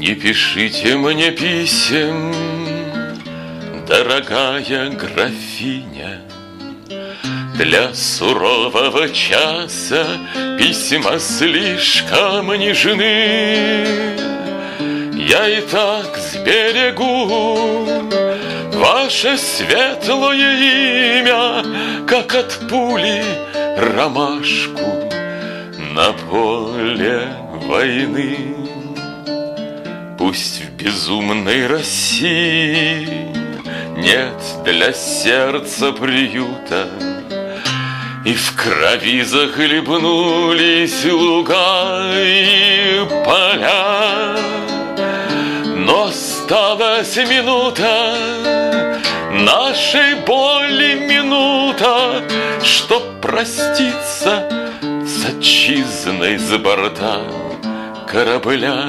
Не пишите мне писем, дорогая графиня. Для сурового часа письма слишком нежны. Я и так сберегу ваше светлое имя, как от пули ромашку на поле войны. Пусть в безумной России нет для сердца приюта, и в крови захлебнулись луга и поля. Но осталась минута, нашей боли минута, чтоб проститься с отчизной за борта корабля.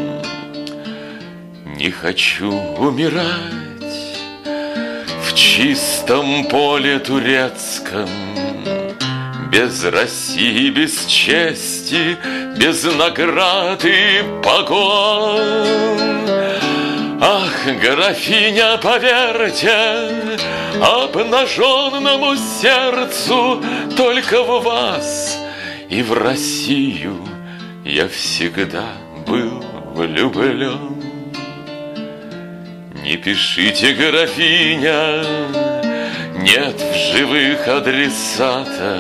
Не хочу умирать в чистом поле турецком, без России, без чести, без наград и погон. Ах, графиня, поверьте обнаженному сердцу, только в вас и в Россию я всегда был влюблен. Не пишите, графиня, нет в живых адресата.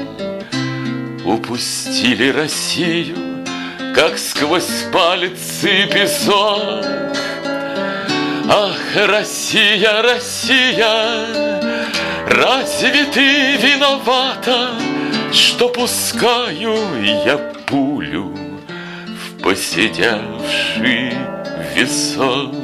Упустили Россию, как сквозь пальцы песок. Ах, Россия, Россия, разве ты виновата, что пускаю я пулю в поседевший висок?